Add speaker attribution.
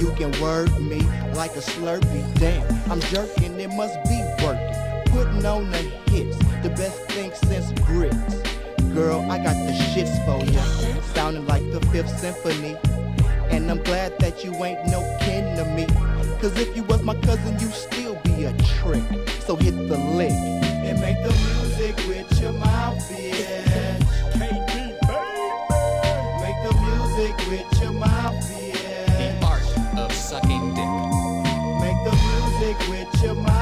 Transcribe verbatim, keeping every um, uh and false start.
Speaker 1: You can word me like a Slurpee. Damn, I'm jerking, it must be working. Putting on the hits, the best thing since grits. Girl, I got the shits for ya, sounding like the Fifth Symphony. And I'm glad that you ain't no kin to me. Cause if you was my cousin, you still be a trick. So hit the lick and make the music with your mouth, bitch. K D, baby. Make the music with your mouth, bitch.
Speaker 2: The art of sucking dick.
Speaker 1: Make the music with your mouth.